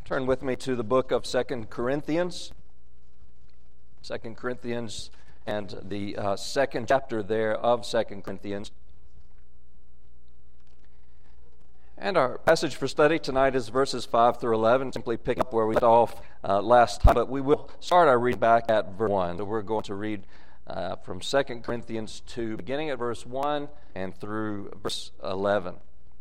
Turn with me to the book of 2 Corinthians. 2 Corinthians and the second chapter there of 2 Corinthians. And our passage for study tonight is verses 5 through 11, simply pick up where we left off last time. But we will start our read back at verse 1. So we're going to read from 2 Corinthians 2, beginning at verse 1 and through verse 11.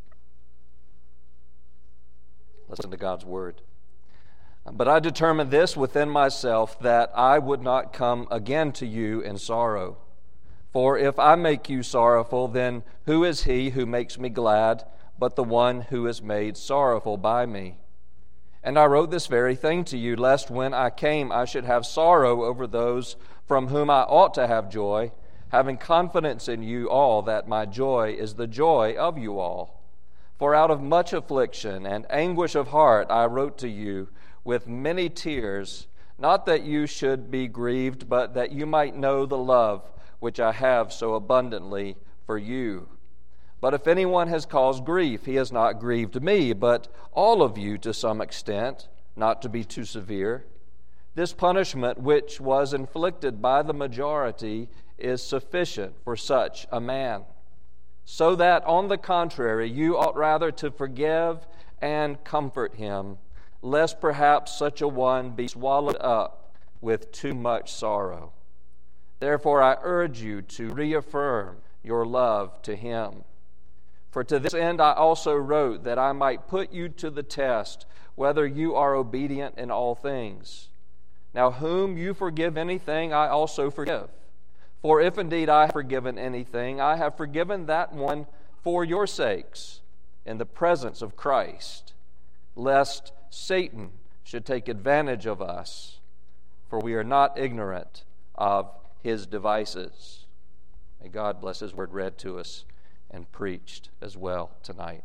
Listen to God's word. But I determined this within myself, that I would not come again to you in sorrow. For if I make you sorrowful, then who is he who makes me glad but the one who is made sorrowful by me? And I wrote this very thing to you, lest when I came I should have sorrow over those from whom I ought to have joy, having confidence in you all that my joy is the joy of you all. For out of much affliction and anguish of heart I wrote to you with many tears, not that you should be grieved, but that you might know the love which I have so abundantly for you. But if anyone has caused grief, he has not grieved me, but all of you to some extent, not to be too severe. This punishment which was inflicted by the majority is sufficient for such a man. So that, on the contrary, you ought rather to forgive and comfort him, lest perhaps such a one be swallowed up with too much sorrow. Therefore I urge you to reaffirm your love to him. For to this end I also wrote, that I might put you to the test, whether you are obedient in all things. Now whom you forgive anything, I also forgive. For if indeed I have forgiven anything, I have forgiven that one for your sakes, in the presence of Christ, lest Satan should take advantage of us, for we are not ignorant of his devices. May God bless his word read to us and preached as well tonight.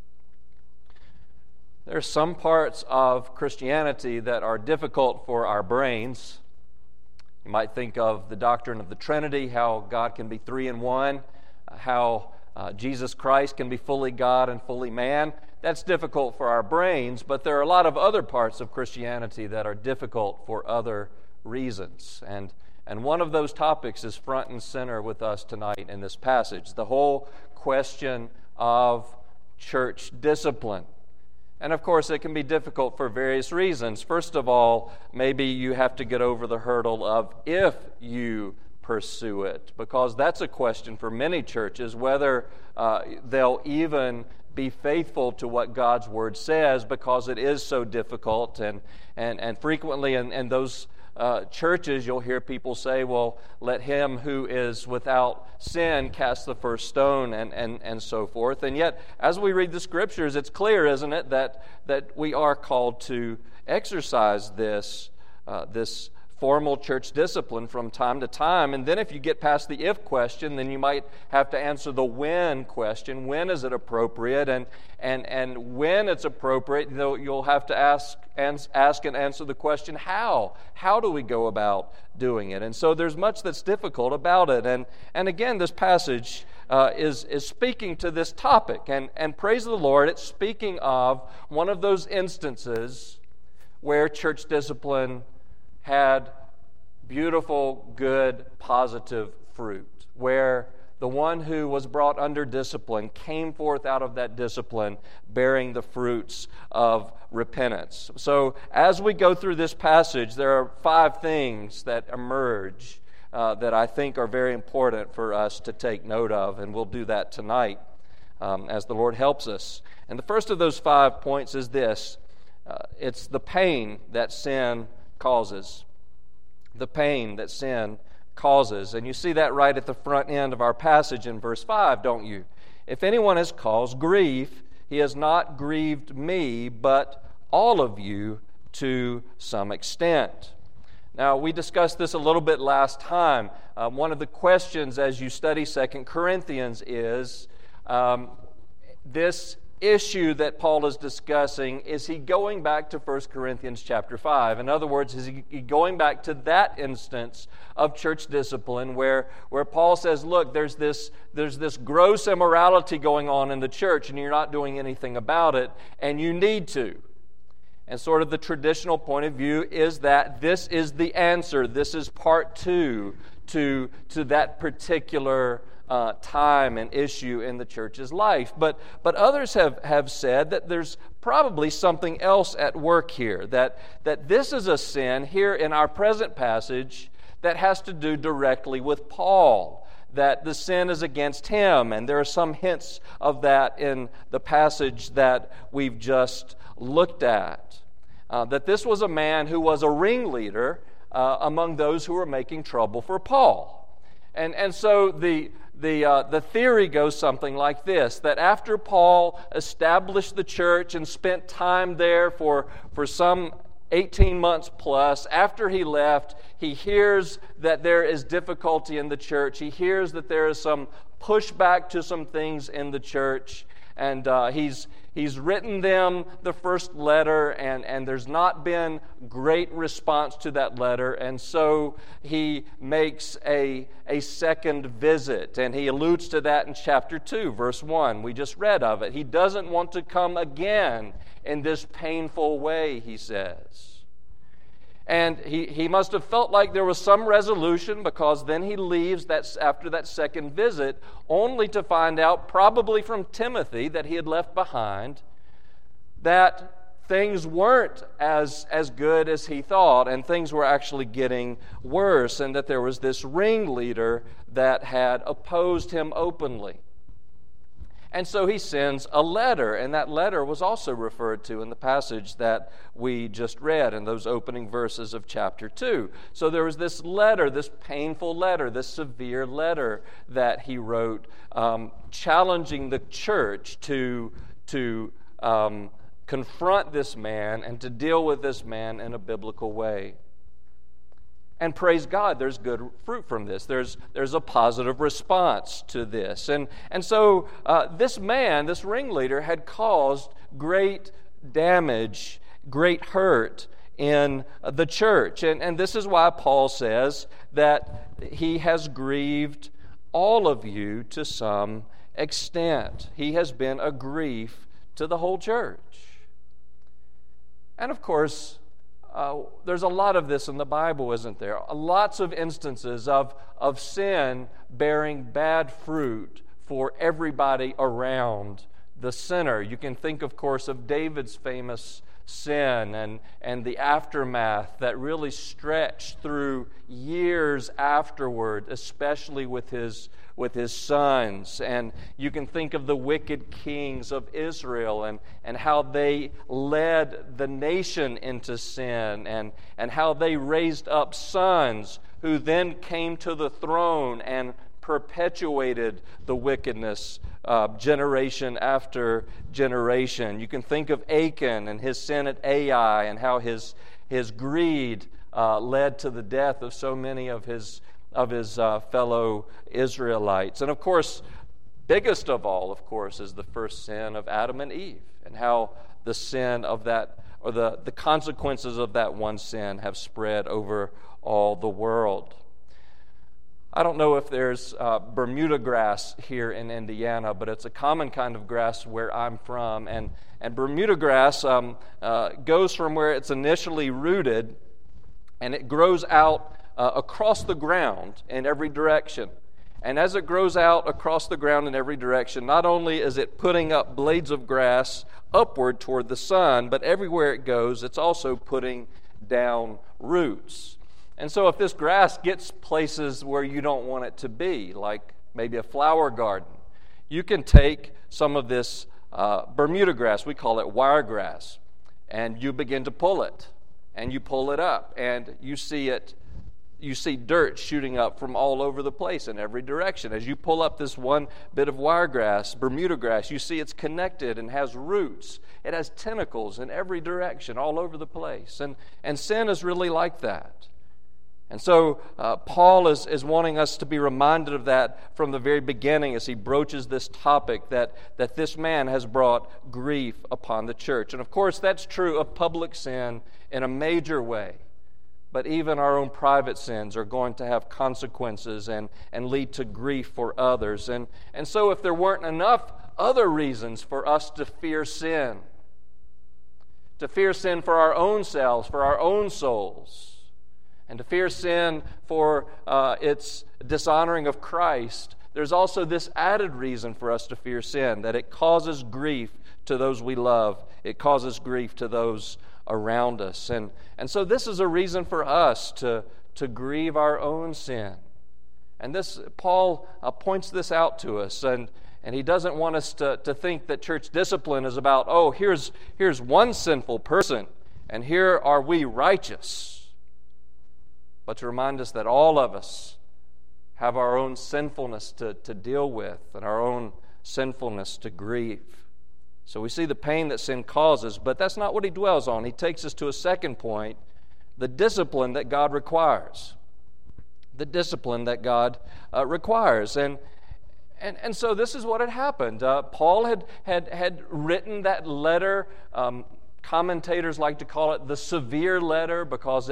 There are some parts of Christianity that are difficult for our brains. You might think of the doctrine of the Trinity, how God can be three in one, how Jesus Christ can be fully God and fully man. That's difficult for our brains, but there are a lot of other parts of Christianity that are difficult for other reasons. And one of those topics is front and center with us tonight in this passage, the whole question of church discipline. And of course, it can be difficult for various reasons. First of all, maybe you have to get over the hurdle of if you pursue it, because that's a question for many churches, whether they'll even be faithful to what God's Word says, because it is so difficult. And frequently in those churches, you'll hear people say, well, let him who is without sin cast the first stone, and so forth. And yet, as we read the Scriptures, it's clear, isn't it, that we are called to exercise this formal church discipline from time to time. And then if you get past the if question, then you might have to answer the when question. When is it appropriate? And when it's appropriate, you'll have to ask and answer the question, how? How do we go about doing it? And so there's much that's difficult about it. And again, this passage is speaking to this topic. And praise the Lord, it's speaking of one of those instances where church discipline had beautiful, good, positive fruit, where the one who was brought under discipline came forth out of that discipline bearing the fruits of repentance. So as we go through this passage, there are 5 things that emerge that I think are very important for us to take note of, and we'll do that tonight as the Lord helps us. And the first of those 5 points is this. It's the pain that sin causes. The pain that sin causes. And you see that right at the front end of our passage in verse 5, don't you? If anyone has caused grief, he has not grieved me, but all of you to some extent. Now, we discussed this a little bit last time. One of the questions as you study 2 Corinthians is this issue that Paul is discussing, is he going back to 1 Corinthians chapter 5? In other words, is he going back to that instance of church discipline where Paul says, look, there's this gross immorality going on in the church and you're not doing anything about it, and you need to. And sort of the traditional point of view is that this is the answer. This is part two to that particular time and issue in the church's life. But others have said that there's probably something else at work here, that this is a sin here in our present passage that has to do directly with Paul, that the sin is against him, and there are some hints of that in the passage that we've just looked at. That this was a man who was a ringleader among those who were making trouble for Paul. And so the theory goes something like this, that after Paul established the church and spent time there for some 18 months plus, after he left, he hears that there is difficulty in the church. He hears that there is some pushback to some things in the church, and he's written them the first letter, and there's not been great response to that letter, and so he makes a second visit, and he alludes to that in chapter 2, verse 1. We just read of it. He doesn't want to come again in this painful way, he says. And he must have felt like there was some resolution, because then he leaves after that second visit, only to find out, probably from Timothy that he had left behind, that things weren't as good as he thought, and things were actually getting worse, and that there was this ringleader that had opposed him openly. And so he sends a letter, and that letter was also referred to in the passage that we just read in those opening verses of chapter 2. So there was this letter, this painful letter, this severe letter that he wrote, challenging the church to confront this man and to deal with this man in a biblical way. And praise God, there's good fruit from this. There's a positive response to this. And so this man, this ringleader, had caused great damage, great hurt in the church. And this is why Paul says that he has grieved all of you to some extent. He has been a grief to the whole church. And of course, there's a lot of this in the Bible, isn't there? Lots of instances of sin bearing bad fruit for everybody around the sinner. You can think, of course, of David's famous sin and the aftermath that really stretched through years afterward, especially with his sons. And you can think of the wicked kings of Israel and how they led the nation into sin, and how they raised up sons who then came to the throne and perpetuated the wickedness generation after generation. You can think of Achan and his sin at Ai, and how his greed led to the death of so many of his fellow Israelites. And of course, biggest of all, of course, is the first sin of Adam and Eve, and how the sin of that, or the consequences of that one sin, have spread over all the world. I don't know if there's Bermuda grass here in Indiana, but it's a common kind of grass where I'm from. And Bermuda grass goes from where it's initially rooted, and it grows out across the ground in every direction. And as it grows out across the ground in every direction, not only is it putting up blades of grass upward toward the sun, but everywhere it goes, it's also putting down roots. And so if this grass gets places where you don't want it to be, like maybe a flower garden, you can take some of this Bermuda grass, we call it wiregrass, and you begin to pull it, and you pull it up, and you see dirt shooting up from all over the place in every direction. As you pull up this one bit of wiregrass, Bermuda grass, you see it's connected and has roots. It has tentacles in every direction, all over the place. And sin is really like that. And so Paul is wanting us to be reminded of that from the very beginning as he broaches this topic that this man has brought grief upon the church. And of course, that's true of public sin in a major way. But even our own private sins are going to have consequences and lead to grief for others. And so if there weren't enough other reasons for us to fear sin, to fear sin for our own selves, for our own souls, and to fear sin for its dishonoring of Christ, there's also this added reason for us to fear sin, that it causes grief to those we love. It causes grief to those around us. And so this is a reason for us to grieve our own sin. And this Paul points this out to us, and he doesn't want us to think that church discipline is about, oh, here's one sinful person, and here are we righteous. But to remind us that all of us have our own sinfulness to deal with and our own sinfulness to grieve. So we see the pain that sin causes, but that's not what he dwells on. He takes us to a second point, the discipline that God requires. The discipline that God requires. And so this is what had happened. Paul had written that letter. Commentators like to call it the severe letter because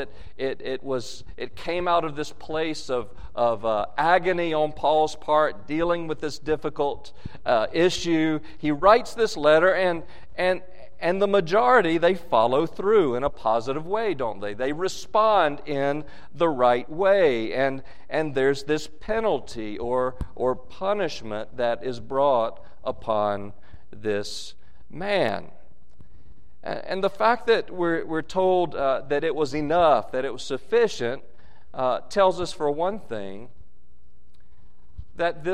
it came out of this place of agony on Paul's part, dealing with this difficult issue. He writes this letter, and the majority, they follow through in a positive way, don't they? They respond in the right way, and there's this penalty or punishment that is brought upon this man. And the fact that we're told that it was enough, that it was sufficient, tells us, for one thing, that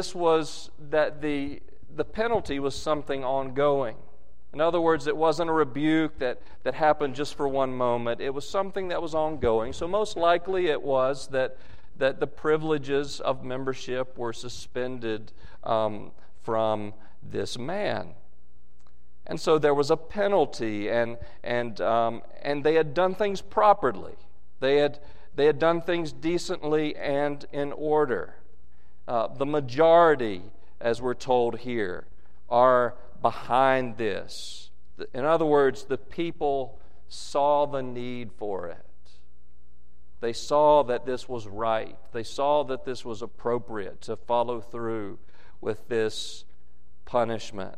the penalty was something ongoing. In other words, it wasn't a rebuke that happened just for one moment. It was something that was ongoing. So most likely it was that the privileges of membership were suspended from this man. And so there was a penalty, and they had done things properly. They had done things decently and in order. The majority, as we're told here, are behind this. In other words, the people saw the need for it. They saw that this was right. They saw that this was appropriate to follow through with this punishment.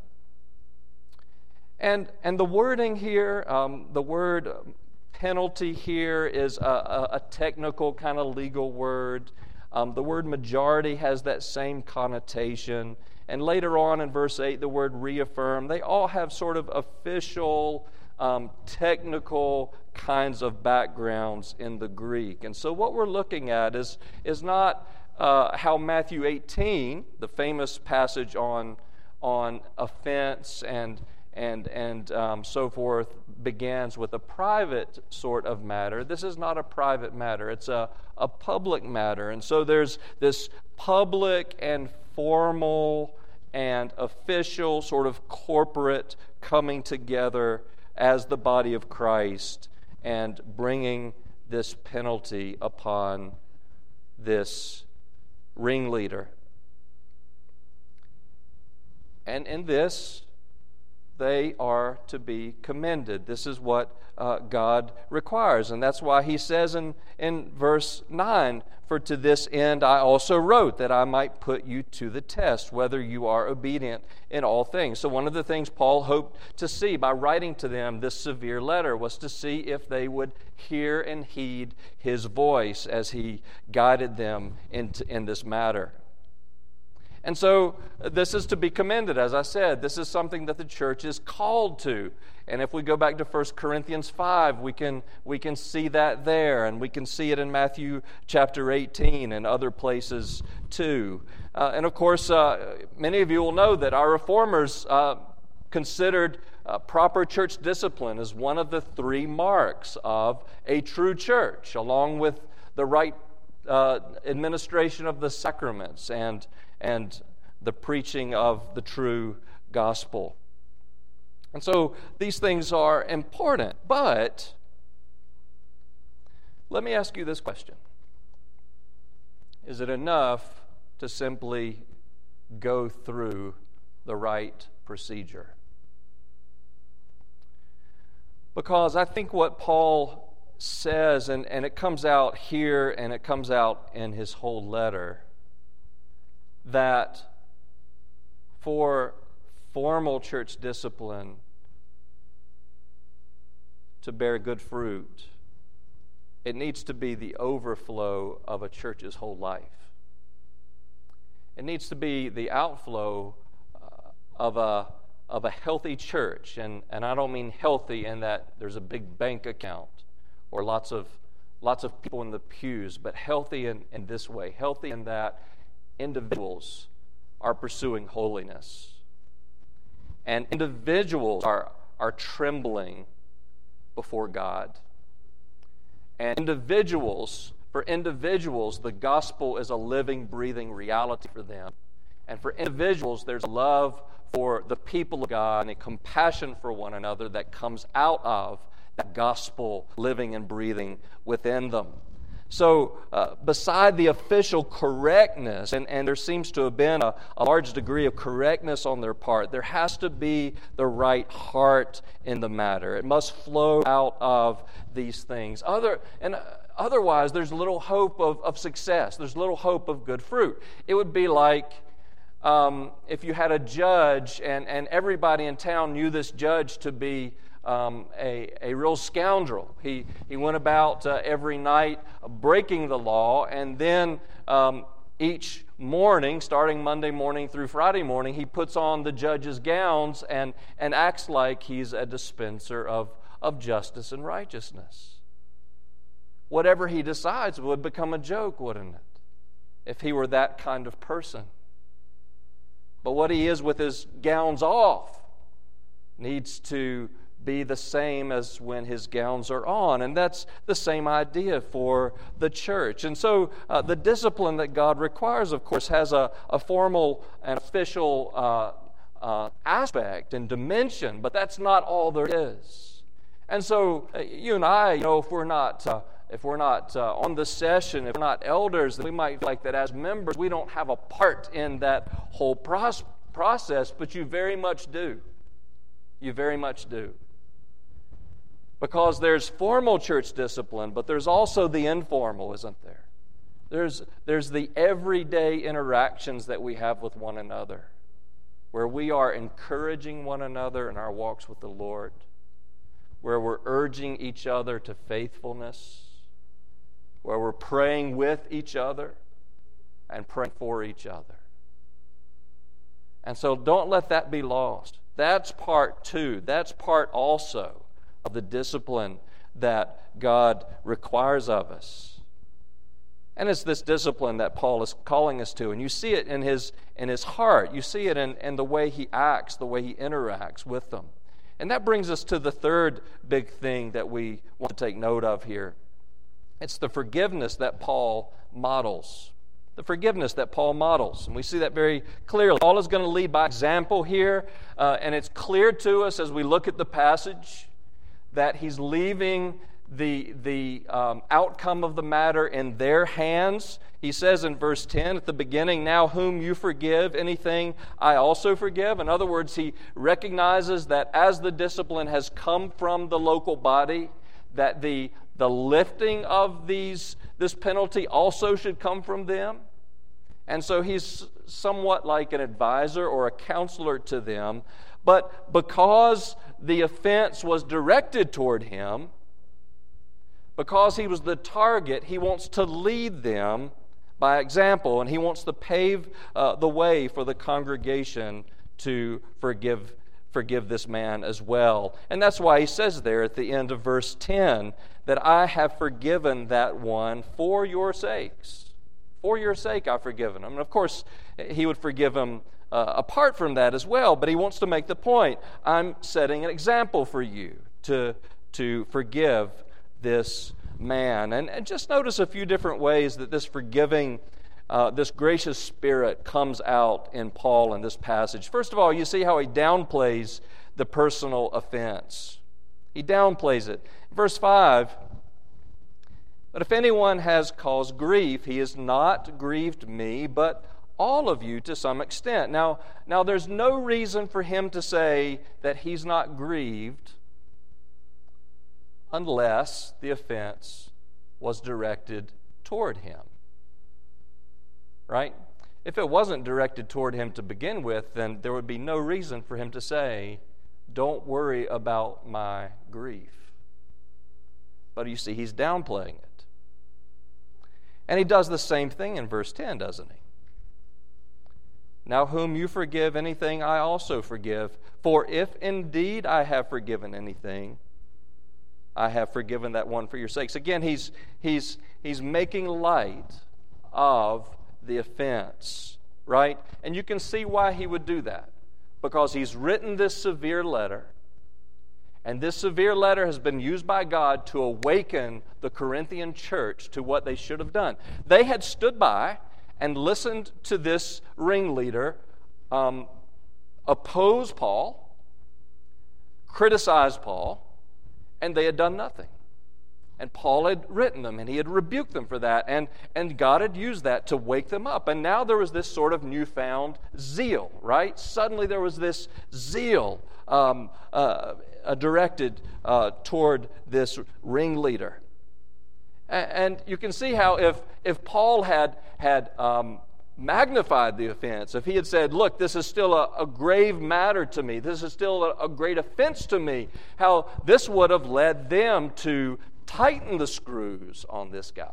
And the wording here, the word penalty here is a technical kind of legal word. The word majority has that same connotation. And later on in verse 8, the word reaffirm. They all have sort of official, technical kinds of backgrounds in the Greek. And so what we're looking at is not how Matthew 18, the famous passage on offense and so forth, begins with a private sort of matter. This is not a private matter. It's a public matter. And so there's this public and formal and official sort of corporate coming together as the body of Christ and bringing this penalty upon this ringleader. And in this, they are to be commended. This is what God requires. And that's why he says in verse 9, "For to this end I also wrote, that I might put you to the test, whether you are obedient in all things." So one of the things Paul hoped to see by writing to them this severe letter was to see if they would hear and heed his voice as he guided them in this matter. And so this is to be commended, as I said. This is something that the church is called to. And if we go back to 1 Corinthians 5, we can see that there, and we can see it in Matthew chapter 18 and other places too. And of course, many of you will know that our reformers considered proper church discipline as one of the three marks of a true church, along with the right administration of the sacraments and the preaching of the true gospel. And so these things are important, but let me ask you this question. Is it enough to simply go through the right procedure? Because I think what Paul says, and it comes out here and it comes out in his whole letter, that for formal church discipline, to bear good fruit, it needs to be the overflow of a church's whole life. It needs to be the outflow of a healthy church. And I don't mean healthy in that there's a big bank account or lots of people in the pews, but healthy in this way. Healthy in that individuals are pursuing holiness. And individuals are trembling before God. And for individuals, the gospel is a living, breathing reality for them. And for individuals, there's a love for the people of God and a compassion for one another that comes out of that gospel living and breathing within them. So beside the official correctness, and there seems to have been a large degree of correctness on their part, there has to be the right heart in the matter. It must flow out of these things. Otherwise, there's little hope of success. There's little hope of good fruit. It would be like if you had a judge and everybody in town knew this judge to be a real scoundrel. He went about every night breaking the law, and then each morning, starting Monday morning through Friday morning, he puts on the judge's gowns and acts like he's a dispenser of justice and righteousness. Whatever he decides would become a joke, wouldn't it, if he were that kind of person? But what he is with his gowns off needs to be the same as when his gowns are on. And that's the same idea for the church. And so the discipline that God requires, of course, has a formal and official aspect and dimension, but that's not all there is. And so you and I, if we're not on the session, if we're not elders, then we might feel like that as members we don't have a part in that whole process, but you very much do. You very much do. Because there's formal church discipline, but there's also the informal, isn't there? There's the everyday interactions that we have with one another, where we are encouraging one another in our walks with the Lord, where we're urging each other to faithfulness, where we're praying with each other and praying for each other. And so don't let that be lost. That's part two. That's part also of the discipline that God requires of us. And it's this discipline that Paul is calling us to. And you see it in his heart. You see it in the way he acts, the way he interacts with them. And that brings us to the third big thing that we want to take note of here. It's the forgiveness that Paul models. The forgiveness that Paul models. And we see that very clearly. Paul is going to lead by example here. And it's clear to us as we look at the passage that he's leaving the outcome of the matter in their hands. He says in verse 10 at the beginning, "Now whom you forgive anything, I also forgive." In other words, he recognizes that as the discipline has come from the local body, that the lifting of this penalty also should come from them. And so he's somewhat like an advisor or a counselor to them. But because the offense was directed toward him, because he was the target, he wants to lead them by example, and he wants to pave the way for the congregation to forgive this man as well. And that's why he says there at the end of verse 10 that I have forgiven that one for your sakes. For your sake I've forgiven him. And of course, he would forgive him apart from that as well, but he wants to make the point, I'm setting an example for you to forgive this man. And just notice a few different ways that this forgiving, this gracious spirit comes out in Paul in this passage. First of all, you see how he downplays the personal offense. He downplays it. Verse 5, but if anyone has caused grief, he has not grieved me, but all of you to some extent. Now there's no reason for him to say that he's not grieved unless the offense was directed toward him. Right? If it wasn't directed toward him to begin with, then there would be no reason for him to say, don't worry about my grief. But you see, he's downplaying it. And he does the same thing in verse 10, doesn't he? Now whom you forgive anything, I also forgive. For if indeed I have forgiven anything, I have forgiven that one for your sakes. Again, he's making light of the offense, right? And you can see why he would do that. Because he's written this severe letter, and this severe letter has been used by God to awaken the Corinthian church to what they should have done. They had stood by and listened to this ringleader oppose Paul, criticize Paul, and they had done nothing. And Paul had written them, and he had rebuked them for that, and God had used that to wake them up. And now there was this sort of newfound zeal, right? Suddenly there was this zeal directed toward this ringleader. And you can see how if Paul had magnified the offense, if he had said, look, this is still a grave matter to me, this is still a great offense to me, how this would have led them to tighten the screws on this guy.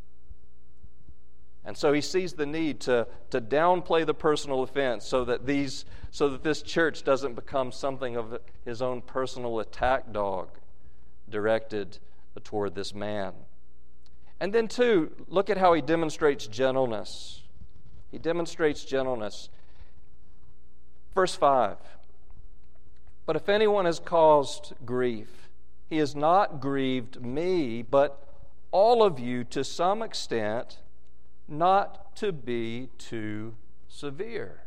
And so he sees the need to downplay the personal offense so that this church doesn't become something of his own personal attack dog directed toward this man. And then, too, look at how he demonstrates gentleness. He demonstrates gentleness. Verse 5. But if anyone has caused grief, he has not grieved me, but all of you to some extent, not to be too severe.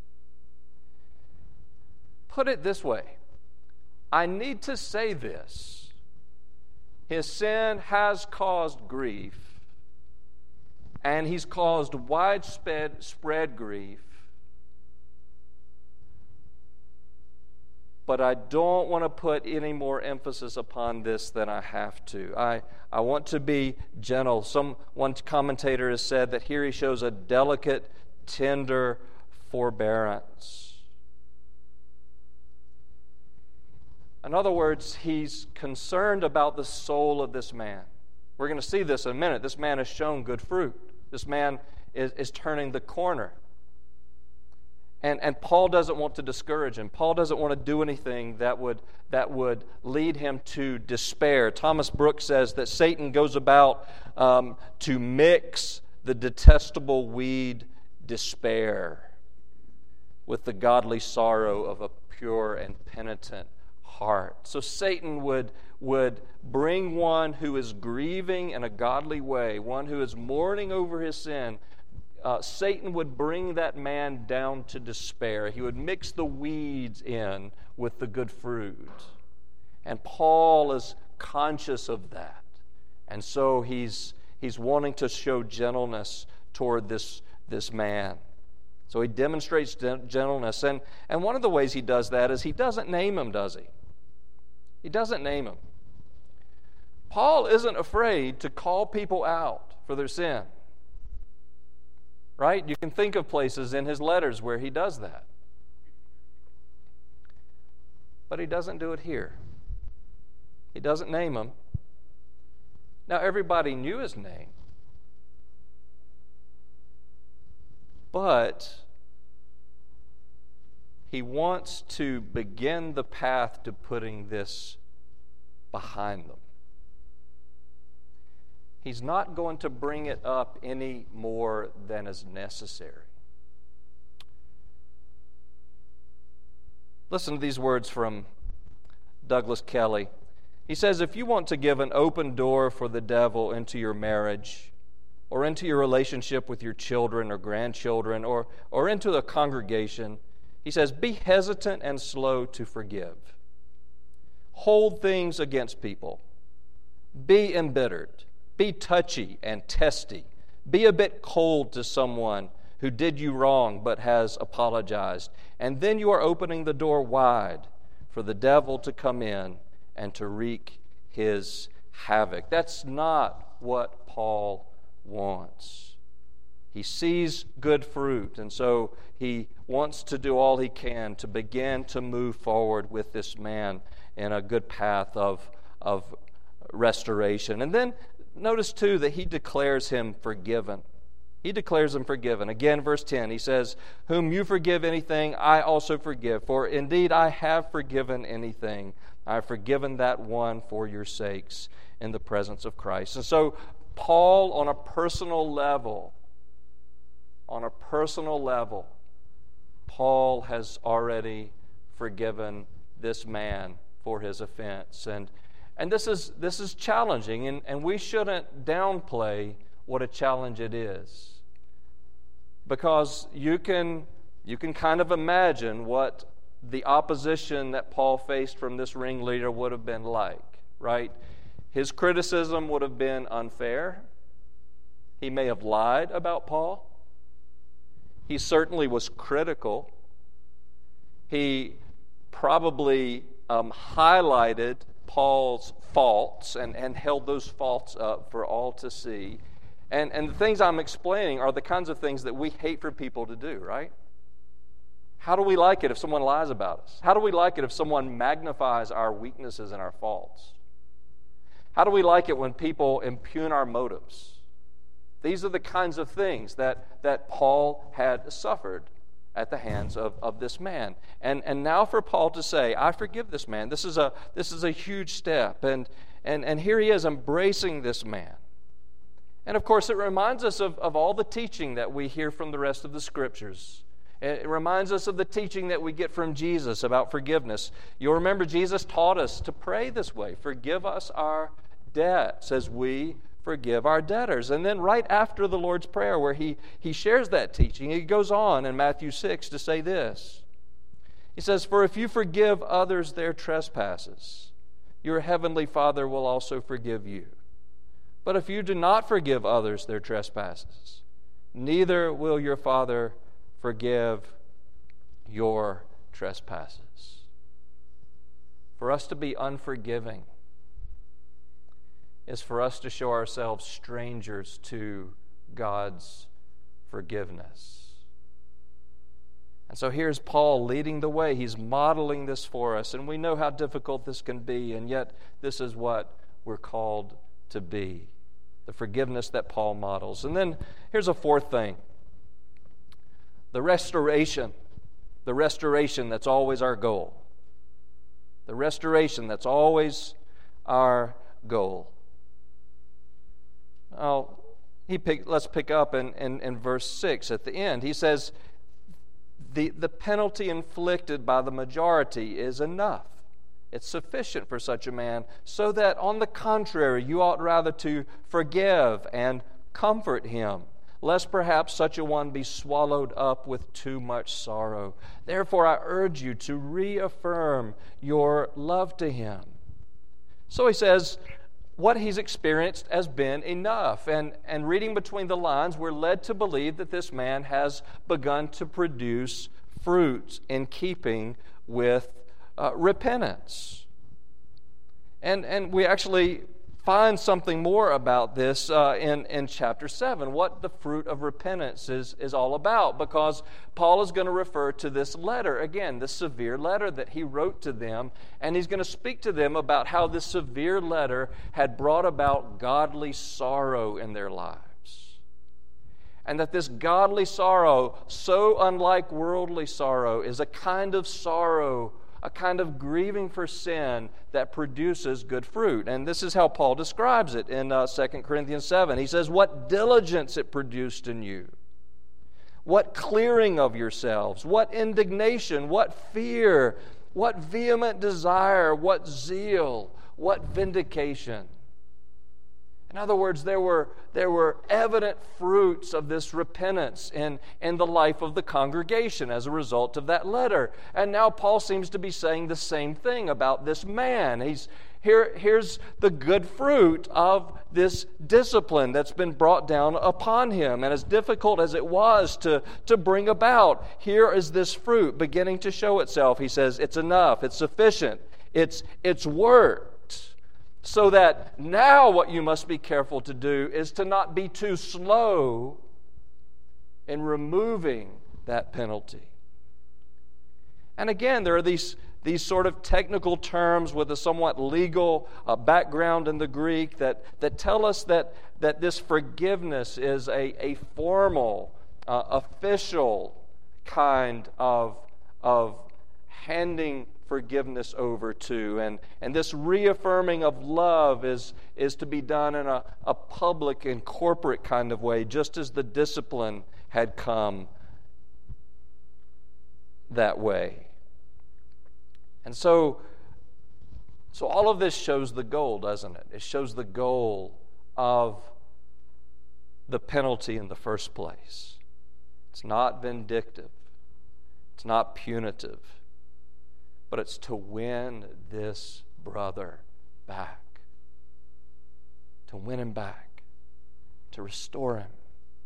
Put it this way. I need to say this. His sin has caused grief, and he's caused widespread grief. But I don't want to put any more emphasis upon this than I have to. I want to be gentle. One commentator has said that here he shows a delicate, tender forbearance. In other words, he's concerned about the soul of this man. We're going to see this in a minute. This man has shown good fruit. This man is turning the corner. And Paul doesn't want to discourage him. Paul doesn't want to do anything that would lead him to despair. Thomas Brooks says that Satan goes about to mix the detestable weed despair with the godly sorrow of a pure and penitent heart. So Satan would bring one who is grieving in a godly way, one who is mourning over his sin. Satan would bring that man down to despair. He would mix the weeds in with the good fruit. And Paul is conscious of that. And so he's wanting to show gentleness toward this man. So he demonstrates gentleness. And one of the ways he does that is he doesn't name him, does he? He doesn't name him. Paul isn't afraid to call people out for their sin. Right? You can think of places in his letters where he does that. But he doesn't do it here. He doesn't name him. Now, everybody knew his name. But he wants to begin the path to putting this behind them. He's not going to bring it up any more than is necessary. Listen to these words from Douglas Kelly. He says, if you want to give an open door for the devil into your marriage, or into your relationship with your children or grandchildren, or into the congregation, he says, be hesitant and slow to forgive. Hold things against people. Be embittered. Be touchy and testy. Be a bit cold to someone who did you wrong but has apologized. And then you are opening the door wide for the devil to come in and to wreak his havoc. That's not what Paul wants. He sees good fruit, and so he wants to do all he can to begin to move forward with this man in a good path of restoration. And then notice too that he declares him forgiven. He declares him forgiven. Again, verse 10, he says, "Whom you forgive anything, I also forgive. For indeed I have forgiven anything. I have forgiven that one for your sakes in the presence of Christ." And so Paul, on a personal level, Paul has already forgiven this man for his offense. And this is challenging, and we shouldn't downplay what a challenge it is. Because you can kind of imagine what the opposition that Paul faced from this ringleader would have been like, right? His criticism would have been unfair. He may have lied about Paul. He certainly was critical. He probably highlighted Paul's faults and held those faults up for all to see. And the things I'm explaining are the kinds of things that we hate for people to do, right? How do we like it if someone lies about us? How do we like it if someone magnifies our weaknesses and our faults? How do we like it when people impugn our motives? These are the kinds of things that Paul had suffered at the hands of this man. And now for Paul to say, "I forgive this man," this is a huge step. And here he is embracing this man. And of course, it reminds us of all the teaching that we hear from the rest of the Scriptures. It reminds us of the teaching that we get from Jesus about forgiveness. You'll remember Jesus taught us to pray this way: "Forgive us our debts as we forgive our debtors." And then right after the Lord's Prayer, where he shares that teaching, he goes on in Matthew 6 to say this. He says, "For if you forgive others their trespasses, your heavenly Father will also forgive you. But if you do not forgive others their trespasses, neither will your Father forgive your trespasses." For us to be unforgiving is for us to show ourselves strangers to God's forgiveness. And so here's Paul leading the way. He's modeling this for us, and we know how difficult this can be, and yet this is what we're called to be. The forgiveness that Paul models. And then here's a fourth thing. The restoration that's always our goal. The restoration that's always our goal. Now, let's pick up in verse 6 at the end. He says, the penalty inflicted by the majority is enough. It's sufficient for such a man, so that on the contrary, you ought rather to forgive and comfort him, lest perhaps such a one be swallowed up with too much sorrow. Therefore, I urge you to reaffirm your love to him. So he says, what he's experienced has been enough. And reading between the lines, we're led to believe that this man has begun to produce fruit in keeping with repentance. And we actually find something more about this in chapter 7, what the fruit of repentance is all about, because Paul is going to refer to this letter, again, this severe letter that he wrote to them, and he's going to speak to them about how this severe letter had brought about godly sorrow in their lives. And that this godly sorrow, so unlike worldly sorrow, is a kind of sorrow, a kind of grieving for sin that produces good fruit. And this is how Paul describes it in 2 Corinthians 7. He says, "What diligence it produced in you, what clearing of yourselves, what indignation, what fear, what vehement desire, what zeal, what vindication." In other words, there were evident fruits of this repentance in the life of the congregation as a result of that letter. And now Paul seems to be saying the same thing about this man. Here's the good fruit of this discipline that's been brought down upon him. And as difficult as it was to bring about, here is this fruit beginning to show itself. He says, it's enough, it's sufficient, it's worked. So that now what you must be careful to do is to not be too slow in removing that penalty. And again, there are these these sort of technical terms with a somewhat legal background in the Greek that tell us that this forgiveness is a formal, official kind of handing forgiveness over to. And this reaffirming of love is to be done in a public and corporate kind of way, just as the discipline had come that way. And so all of this shows the goal, doesn't it? It shows the goal of the penalty in the first place. It's not vindictive. It's not punitive. But it's to win this brother back. To win him back. To restore him.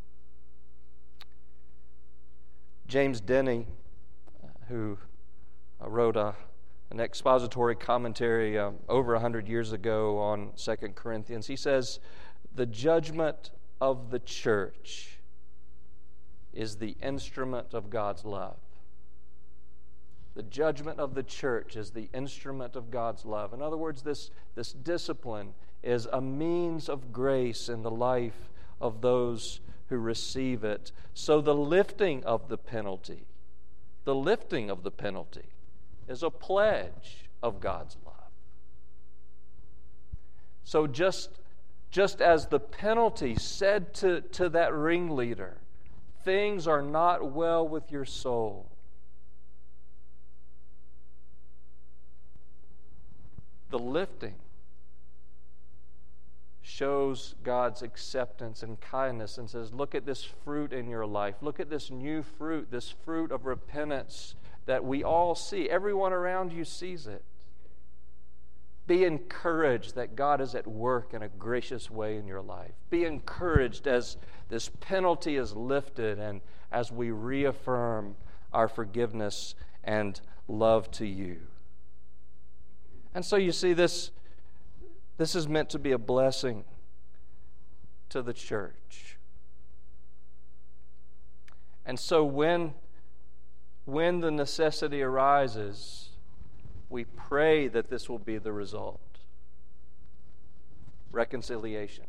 James Denney, who wrote an expository commentary over 100 years ago on 2 Corinthians, he says, the judgment of the church is the instrument of God's love. The judgment of the church is the instrument of God's love. In other words, this discipline is a means of grace in the life of those who receive it. So the lifting of the penalty is a pledge of God's love. So just as the penalty said to that ringleader, things are not well with your soul, the lifting shows God's acceptance and kindness and says, look at this fruit in your life. Look at this new fruit, this fruit of repentance that we all see. Everyone around you sees it. Be encouraged that God is at work in a gracious way in your life. Be encouraged as this penalty is lifted and as we reaffirm our forgiveness and love to you. And so you see, this is meant to be a blessing to the church. And so when the necessity arises, we pray that this will be the result. Reconciliation.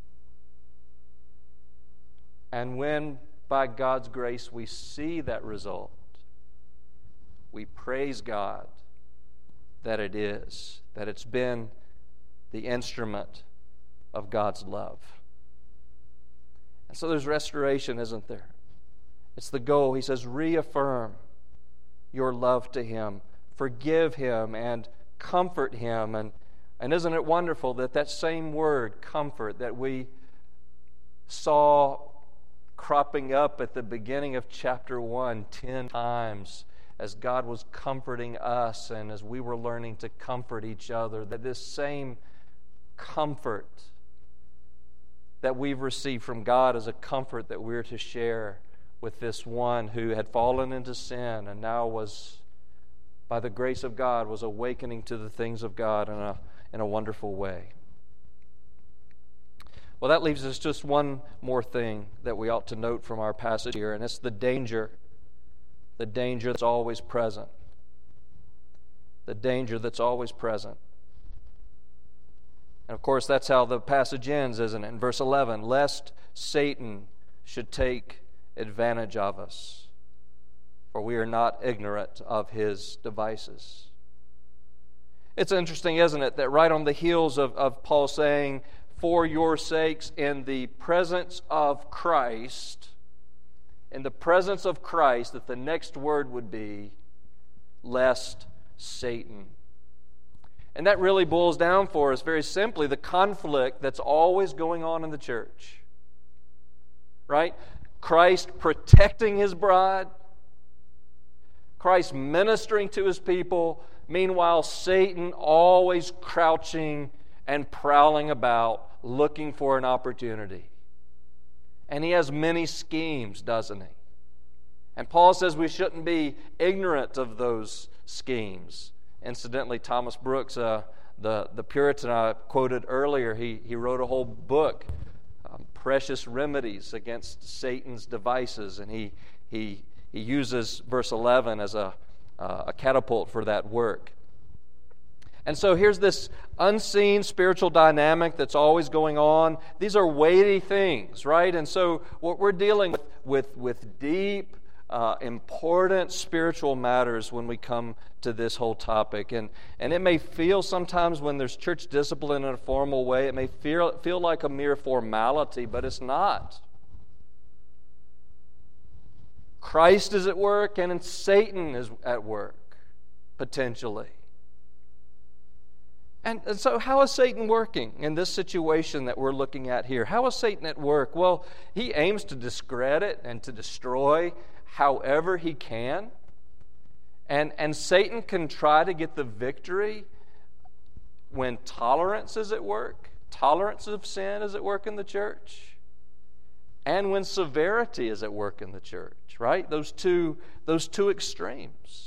And when, by God's grace, we see that result, we praise God that it's been the instrument of God's love. And so there's restoration, isn't there? It's the goal. He says, reaffirm your love to him, forgive him, and comfort him. And isn't it wonderful that same word, comfort, that we saw cropping up at the beginning of chapter 1 10 times as God was comforting us and as we were learning to comfort each other, that this same comfort that we've received from God is a comfort that we're to share with this one who had fallen into sin and now was, by the grace of God, was awakening to the things of God in a wonderful way. Well, that leaves us just one more thing that we ought to note from our passage here, and it's the danger that's always present. The danger that's always present. And of course, that's how the passage ends, isn't it? In verse 11, lest Satan should take advantage of us, for we are not ignorant of his devices. It's interesting, isn't it, that right on the heels of Paul saying, for your sakes, in the presence of Christ, that the next word would be, lest Satan. And that really boils down for us very simply the conflict that's always going on in the church. Right? Christ protecting his bride, Christ ministering to his people, meanwhile Satan always crouching and prowling about looking for an opportunity. And he has many schemes, doesn't he? And Paul says we shouldn't be ignorant of those schemes. Incidentally, Thomas Brooks, the Puritan I quoted earlier, he wrote a whole book, Precious Remedies Against Satan's Devices, and he uses verse 11 as a a catapult for that work. And so here's this unseen spiritual dynamic that's always going on. These are weighty things, right? And so what we're dealing with deep, important spiritual matters when we come to this whole topic. And it may feel sometimes when there's church discipline in a formal way, it may feel like a mere formality, but it's not. Christ is at work and Satan is at work, potentially. And so how is Satan working in this situation that we're looking at here? How is Satan at work? Well, he aims to discredit and to destroy however he can. And Satan can try to get the victory when tolerance is at work. Tolerance of sin is at work in the church. And when severity is at work in the church, right? Those two extremes.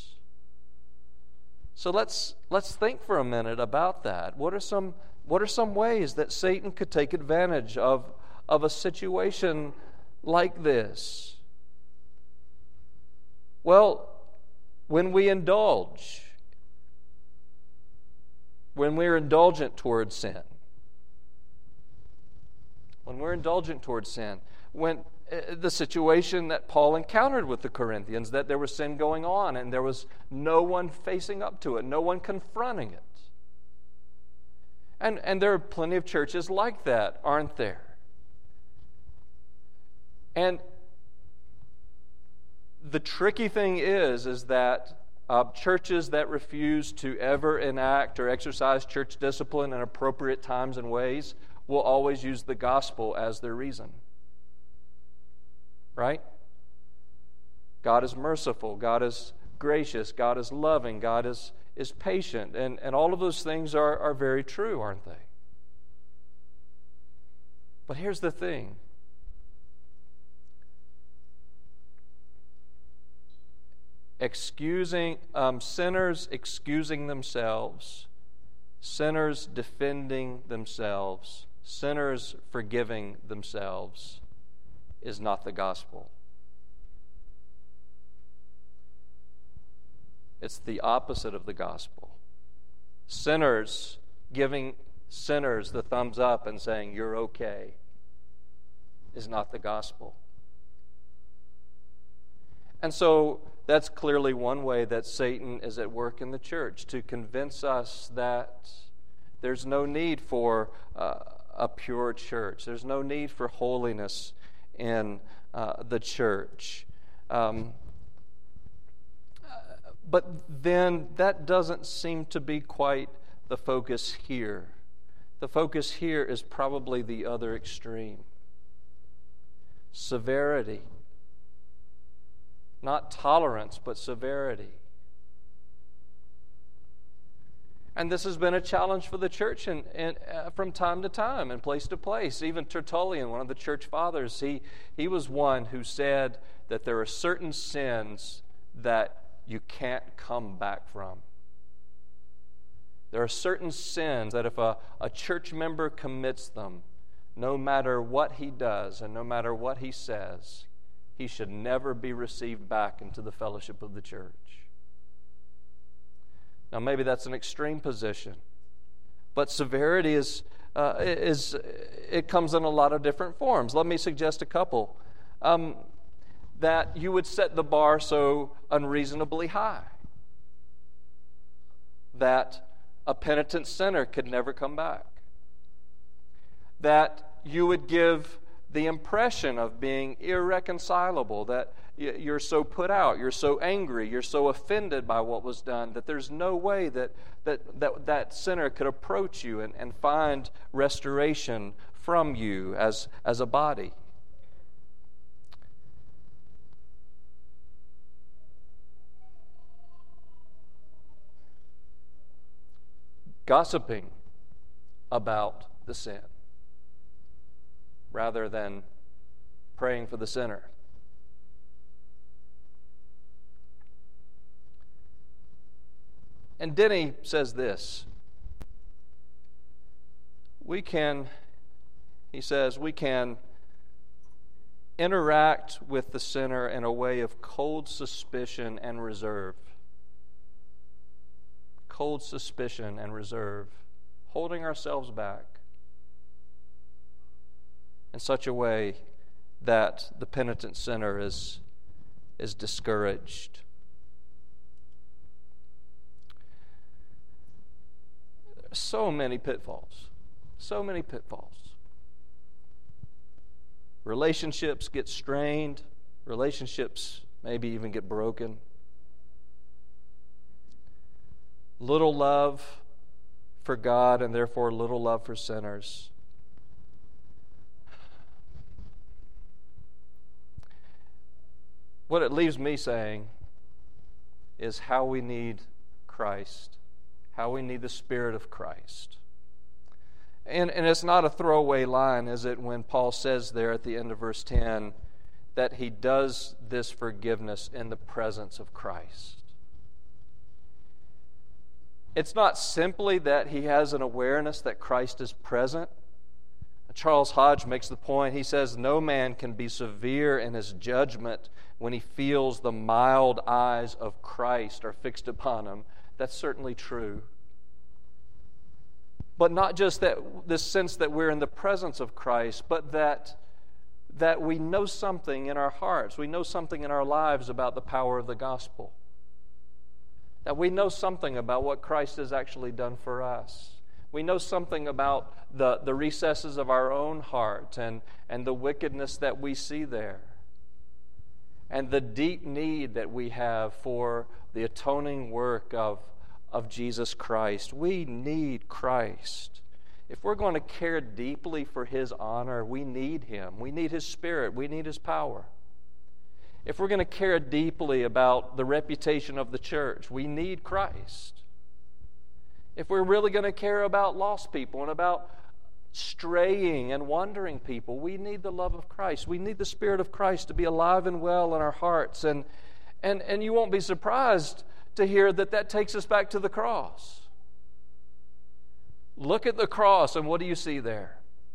So let's think for a minute about that. What are some ways that Satan could take advantage of a situation like this? Well, when we're indulgent towards sin, when the situation that Paul encountered with the Corinthians, that there was sin going on and there was no one facing up to it, no one confronting it. And there are plenty of churches like that, aren't there? And the tricky thing is that churches that refuse to ever enact or exercise church discipline in appropriate times and ways will always use the gospel as their reason. Right? God is merciful. God is gracious. God is loving. God is patient. And all of those things are very true, aren't they? But here's the thing. Sinners excusing themselves, sinners defending themselves, sinners forgiving themselves is not the gospel. It's the opposite of the gospel. Sinners giving sinners the thumbs up and saying, "You're okay," is not the gospel. And so that's clearly one way that Satan is at work in the church, to convince us that there's no need for a pure church. There's no need for holiness in the church. But then that doesn't seem to be quite the focus here. The focus here is probably the other extreme. Severity. Not tolerance, but severity. And this has been a challenge for the church from time to time and place to place. Even Tertullian, one of the church fathers, he was one who said that there are certain sins that you can't come back from. There are certain sins that if a church member commits them, no matter what he does and no matter what he says, he should never be received back into the fellowship of the church. Now, maybe that's an extreme position, but severity it comes in a lot of different forms. Let me suggest a couple. That you would set the bar so unreasonably high that a penitent sinner could never come back. That you would give the impression of being irreconcilable, that you're so put out, you're so angry, you're so offended by what was done, that there's no way that sinner could approach you and find restoration from you as a body. Gossiping about the sin rather than praying for the sinner. And Denny says this. He says, we can interact with the sinner in a way of cold suspicion and reserve. cold suspicion and reserve, holding ourselves back in such a way that the penitent sinner is discouraged. So many pitfalls. So many pitfalls. Relationships get strained. Relationships maybe even get broken. Little love for God and therefore little love for sinners. What it leaves me saying is how we need Christ, how we need the Spirit of Christ. And it's not a throwaway line, is it, when Paul says there at the end of verse 10 that he does this forgiveness in the presence of Christ. It's not simply that he has an awareness that Christ is present. Charles Hodge makes the point. He says, no man can be severe in his judgment when he feels the mild eyes of Christ are fixed upon him. That's certainly true. But not just that this sense that we're in the presence of Christ, but that we know something in our hearts, we know something in our lives about the power of the gospel. That we know something about what Christ has actually done for us. We know something about the recesses of our own heart and the wickedness that we see there. And the deep need that we have for the atoning work of Jesus Christ. We need Christ. If we're going to care deeply for His honor, we need Him. We need His Spirit. We need His power. If we're going to care deeply about the reputation of the church, we need Christ. If we're really going to care about lost people and about straying and wandering people, we need the love of Christ. We need the Spirit of Christ to be alive and well in our hearts. And you won't be surprised to hear that takes us back to the cross. Look at the cross, and what do you see there?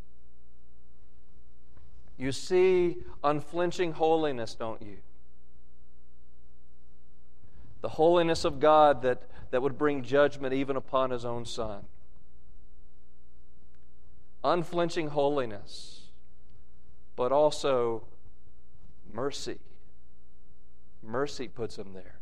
You see unflinching holiness, don't you? The holiness of God that would bring judgment even upon His own Son. Unflinching holiness, but also mercy. Mercy puts Him there.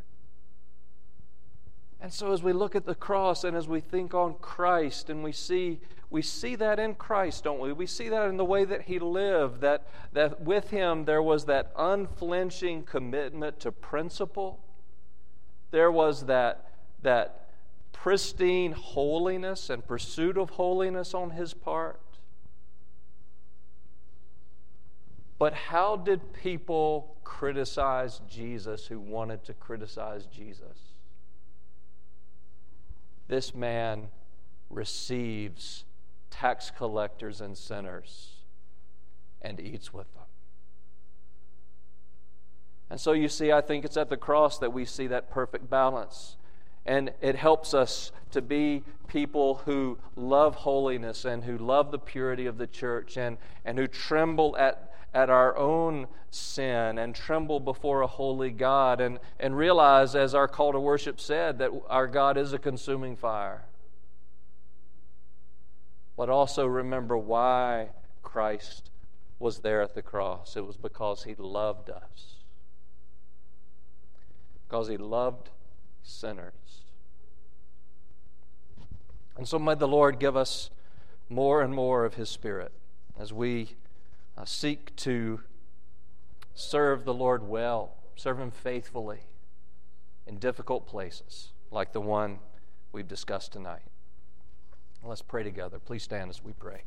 And so as we look at the cross and as we think on Christ and we see that in Christ, don't we? We see that in the way that He lived, that with Him there was that unflinching commitment to principle. There was that pristine holiness and pursuit of holiness on His part. But how did people criticize Jesus who wanted to criticize Jesus? This man receives tax collectors and sinners and eats with them. And so you see, I think it's at the cross that we see that perfect balance. And it helps us to be people who love holiness and who love the purity of the church and who tremble at our own sin and tremble before a holy God and realize, as our call to worship said, that our God is a consuming fire. But also remember why Christ was there at the cross. It was because He loved us. Because He loved sinners. And so may the Lord give us more and more of His Spirit as we seek to serve the Lord well, serve Him faithfully in difficult places like the one we've discussed tonight. Let's pray together. Please stand as we pray.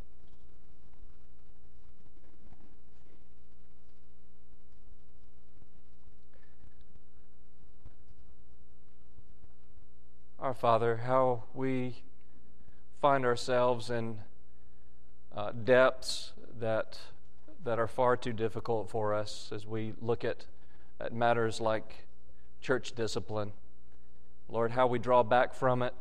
Our Father, how we find ourselves in depths that are far too difficult for us as we look at matters like church discipline. Lord, how we draw back from it.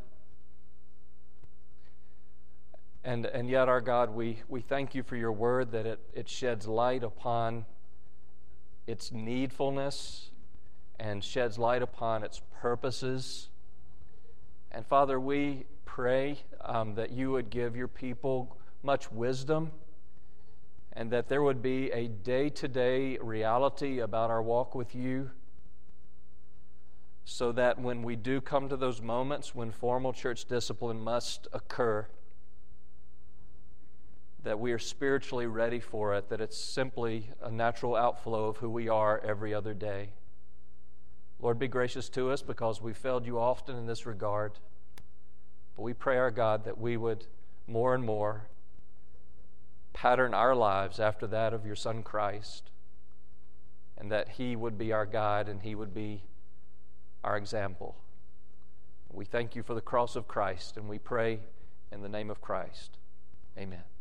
And yet, our God, we thank You for Your word, that it sheds light upon its needfulness and sheds light upon its purposes And Father, we pray that you would give your people much wisdom, and that there would be a day-to-day reality about our walk with you, so that when we do come to those moments when formal church discipline must occur, that we are spiritually ready for it, that it's simply a natural outflow of who we are every other day. Lord, be gracious to us because we failed you often in this regard. But we pray, our God, that we would more and more pattern our lives after that of your Son Christ, and that he would be our guide and he would be our example. We thank you for the cross of Christ, and we pray in the name of Christ. Amen.